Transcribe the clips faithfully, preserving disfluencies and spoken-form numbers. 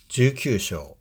じゅうきゅう章。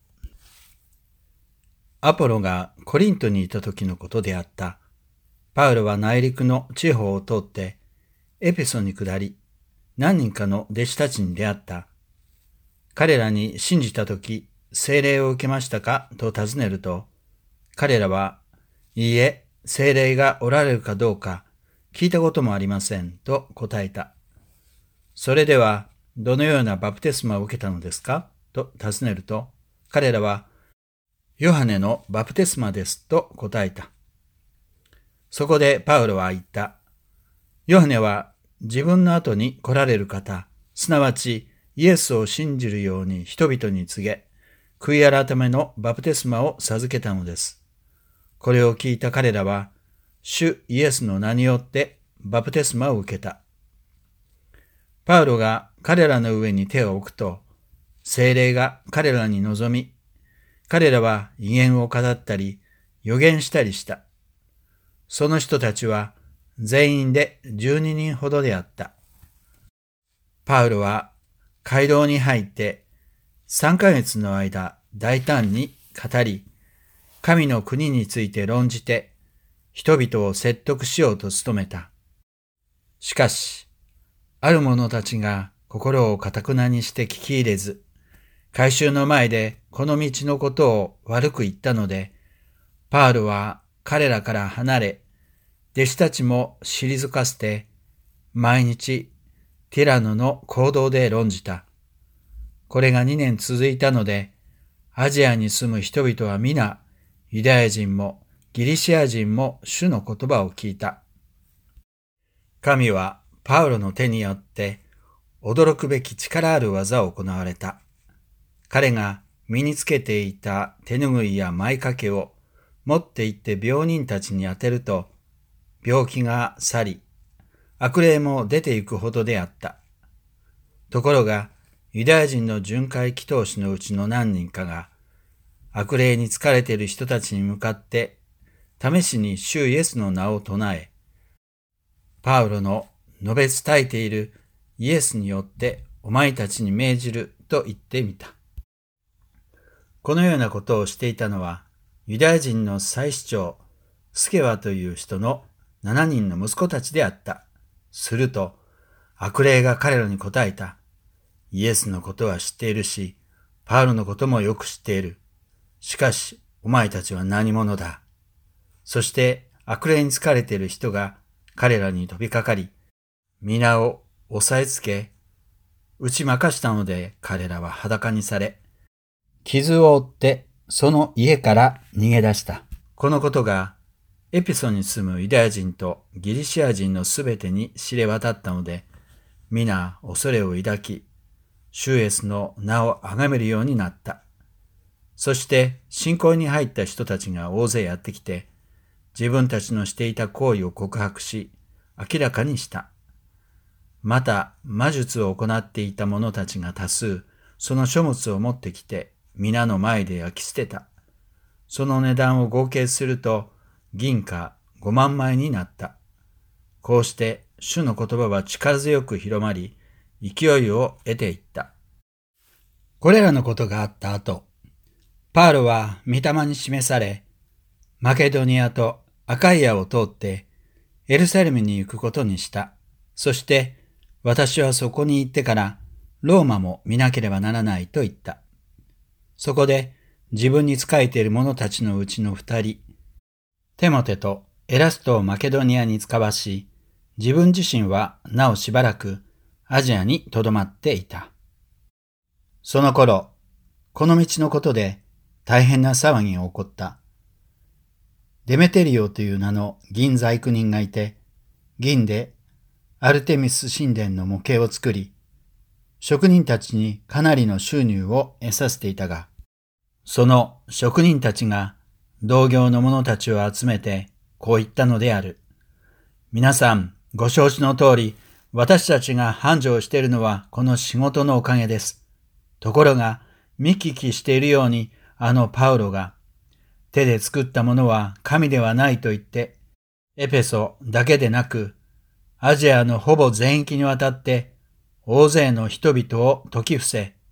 アポロがコリントにいた時のことであった。パウロは内陸の地方を通ってエペソに下り、何人かの弟子たちに出会った。彼らに信じた時、聖霊を受けましたかと尋ねると、彼らは、いいえ、聖霊がおられるかどうか聞いたこともありませんと答えた。それでは、どのようなバプテスマを受けたのですかと尋ねると、彼らは、ヨハネのバプテスマですと答えた。そこでパウロは言った。ヨハネは自分の後に来られる方、すなわちイエスを信じるように人々に告げ、悔い改めのバプテスマを授けたのです。これを聞いた彼らは、主イエスの名によってバプテスマを受けた。パウロが彼らの上に手を置くと、聖霊が彼らに臨み、彼らは異言を語ったり、預言したりした。その人たちは全員で十二人ほどであった。パウロは街道に入って三ヶ月の間大胆に語り、神の国について論じて、人々を説得しようと努めた。しかし、ある者たちが心を堅なにして聞き入れず、改宗の前でこの道のことを悪く言ったので、パウロは彼らから離れ、弟子たちも退かせて、毎日ティラノの講堂で論じた。これが二年続いたので、アジアに住む人々は皆、ユダヤ人もギリシア人も主の言葉を聞いた。神はパウロの手によって驚くべき力ある技を行われた。彼が身につけていた手ぬぐいや前掛けを持って行って病人たちに当てると、病気が去り、悪霊も出て行くほどであった。ところが、ユダヤ人の巡回祈祷師のうちの何人かが、悪霊に疲れている人たちに向かって、試しに主イエスの名を唱え、パウロの述べ伝えているイエスによってお前たちに命じると言ってみた。このようなことをしていたのは、ユダヤ人の祭司長、スケワという人の七人の息子たちであった。すると、悪霊が彼らに答えた。イエスのことは知っているし、パウロのこともよく知っている。しかし、お前たちは何者だ。そして、悪霊に疲れている人が彼らに飛びかかり、皆を押さえつけ、打ち負かしたので彼らは裸にされ、傷を負ってその家から逃げ出した。このことがエピソに住むユダヤ人とギリシア人のすべてに知れ渡ったので、皆恐れを抱き、主イエスの名を崇めるようになった。そして信仰に入った人たちが大勢やってきて、自分たちのしていた行為を告白し、明らかにした。また魔術を行っていた者たちが多数、その書物を持ってきて、皆の前で焼き捨てた。その値段を合計すると、銀貨五万枚になった。こうして、主の言葉は力強く広まり、勢いを得ていった。これらのことがあった後、パウロは御霊に示され、マケドニアとアカイアを通って、エルサレムに行くことにした。そして、私はそこに行ってから、ローマも見なければならないと言った。そこで自分に仕えている者たちのうちの二人、テモテとエラストをマケドニアに使わし、自分自身はなおしばらくアジアにとどまっていた。その頃、この道のことで大変な騒ぎが起こった。デメテリオという名の銀細工人がいて、銀でアルテミス神殿の模型を作り、職人たちにかなりの収入を得させていたが、その職人たちが同業の者たちを集めてこう言ったのである。皆さんご承知の通り、私たちが繁盛しているのはこの仕事のおかげです。ところが見聞きしているように、あのパウロが手で作ったものは神ではないと言って、エペソだけでなくアジアのほぼ全域にわたって大勢の人々を説き伏せ、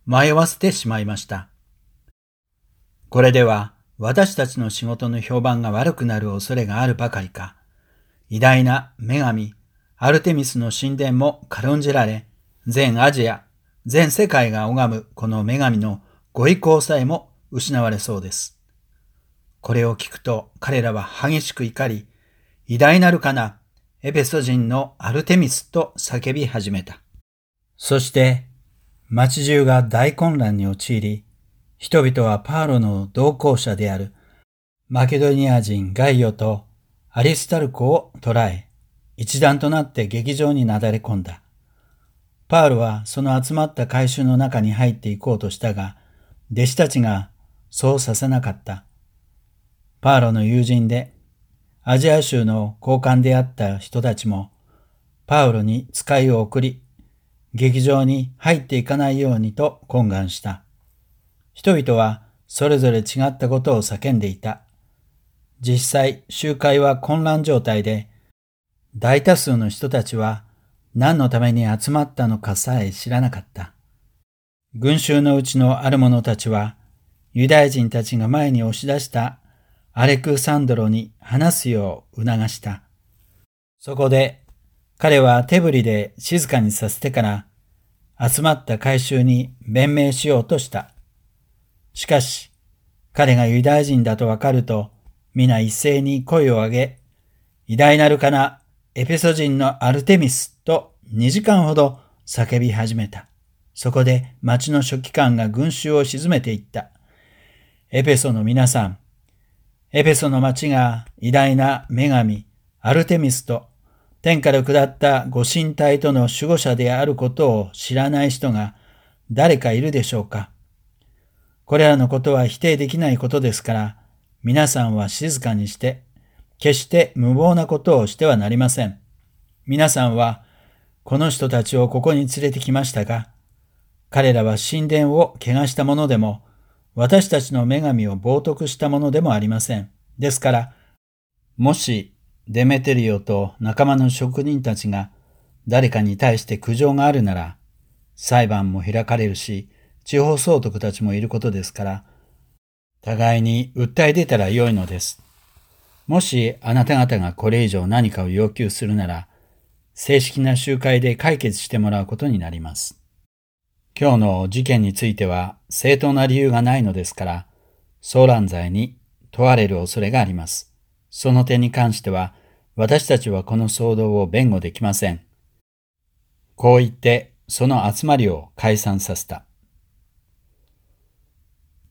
迷わせてしまいました。これでは私たちの仕事の評判が悪くなる恐れがあるばかりか、偉大な女神アルテミスの神殿も軽んじられ、全アジア、全世界が拝むこの女神のご意向さえも失われそうです。これを聞くと彼らは激しく怒り、偉大なるかな、エペソ人のアルテミスと叫び始めた。そして町中が大混乱に陥り、人々はパウロの同行者であるマケドニア人ガイオとアリスタルコを捕らえ、一団となって劇場になだれ込んだ。パウロはその集まった会衆の中に入っていこうとしたが、弟子たちがそうさせなかった。パウロの友人でアジア州の高官であった人たちもパウロに使いを送り、劇場に入っていかないようにと懇願した。人々はそれぞれ違ったことを叫んでいた。実際、集会は混乱状態で、大多数の人たちは何のために集まったのかさえ知らなかった。群衆のうちのある者たちは、ユダヤ人たちが前に押し出したアレクサンドロに話すよう促した。そこで彼は手振りで静かにさせてから集まった会衆に弁明しようとした。しかし彼がユダヤ人だとわかると皆一斉に声を上げ、偉大なるかなエペソ人のアルテミスとにじかんほど叫び始めた。そこで町の書記官が群衆を鎮めていった。エペソの皆さん、エペソの町が偉大な女神アルテミスと天から下ったご神体との守護者であることを知らない人が誰かいるでしょうか。これらのことは否定できないことですから、皆さんは静かにして、決して無謀なことをしてはなりません。皆さんはこの人たちをここに連れてきましたが、彼らは神殿を汚したものでも、私たちの女神を冒涜したものでもありません。ですから、もしデメテリオと仲間の職人たちが誰かに対して苦情があるなら、裁判も開かれるし、地方総督たちもいることですから、互いに訴え出たらよいのです。もしあなた方がこれ以上何かを要求するなら、正式な集会で解決してもらうことになります。今日の事件については正当な理由がないのですから、騒乱罪に問われる恐れがあります。その点に関しては、私たちはこの騒動を弁護できません。こう言って、その集まりを解散させた。